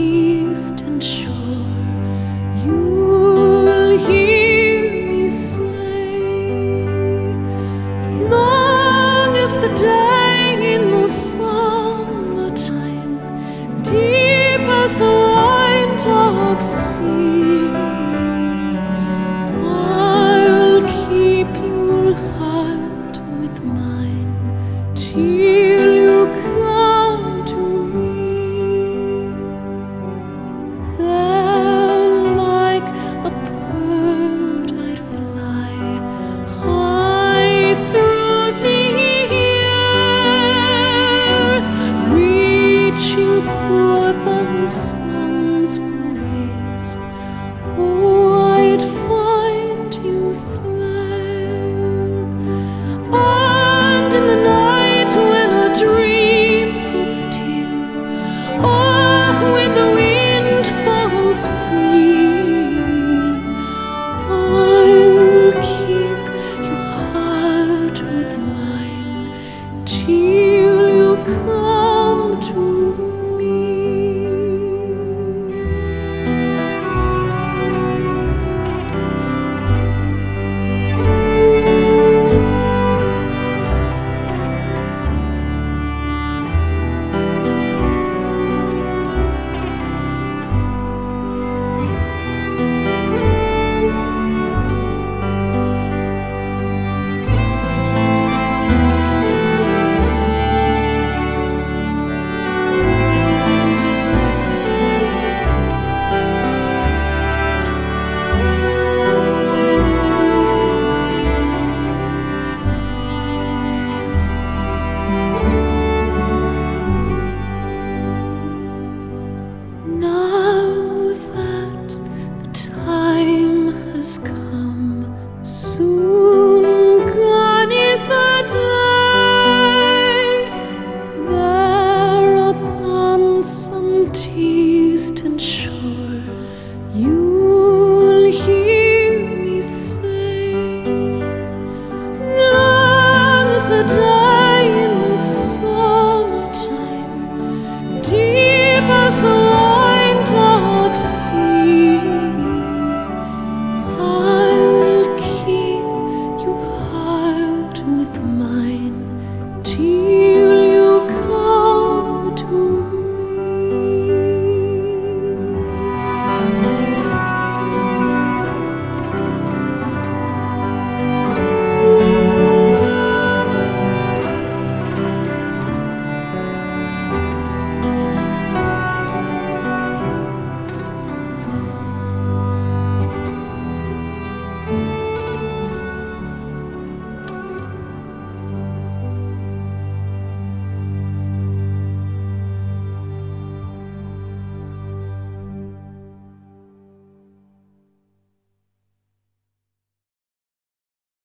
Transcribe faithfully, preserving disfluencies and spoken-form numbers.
distant shore, you'll hear me say, long as the day in the summertime, deep as the wine dark sea, I'll keep your heart with mine till you come to me. Then like a bird I'd fly high through the air, reaching for the sun's rays. Oh, I'd find you there. And in the night when our dreams are still, or when the wind falls free, I'll keep your heart with mine till you come to me. Now that the time has come, soon gone is the day, there upon some distant shore